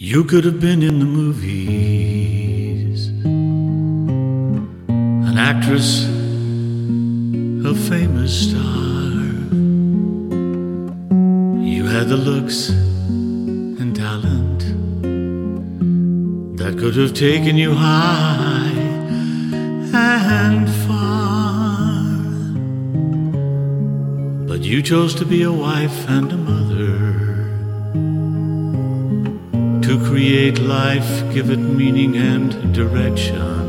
You could have been in the movies, an actress, a famous star. You had the looks and talent that could have taken you high and far. But you chose to be a wife and a mother, to create life, give it meaning and direction.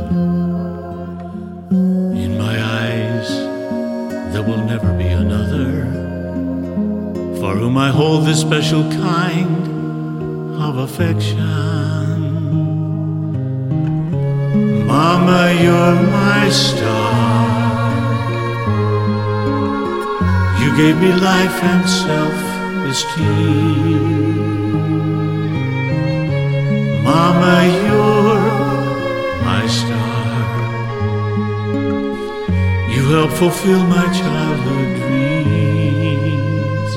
In my eyes, there will never be another for whom I hold this special kind of affection. Mama, you're my star. You gave me life and self-esteem. Mama, you're my star. You help fulfill my childhood dreams.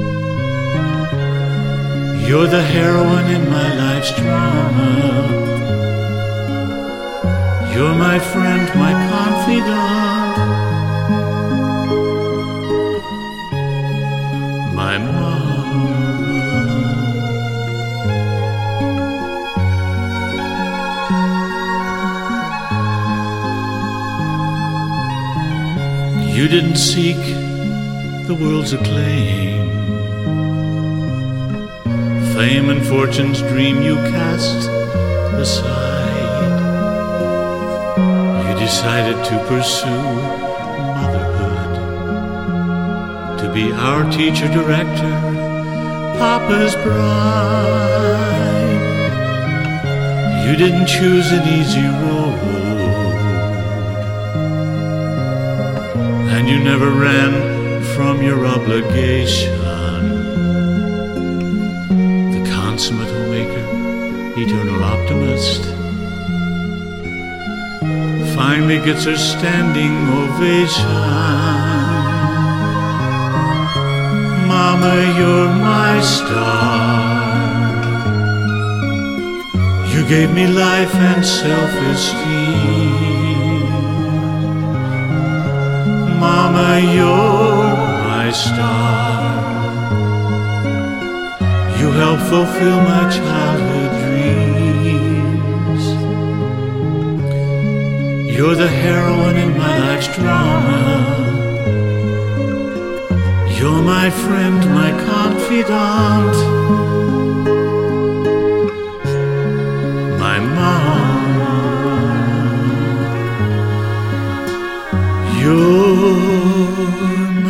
You're the heroine in my life's drama. You're my friend, my confidant, my mama. You didn't seek the world's acclaim, fame and fortune's dream you cast aside. You decided to pursue motherhood, to be our teacher, director, Papa's bride. You didn't choose an easy road, and you never ran from your obligation. The consummate homemaker, eternal optimist, finally gets her standing ovation. Mama, you're my star. You gave me life and self-esteem. Mama, you're my star. You help fulfill my childhood dreams. You're the heroine in my life's drama. You're my friend, my confidant, my mom. You're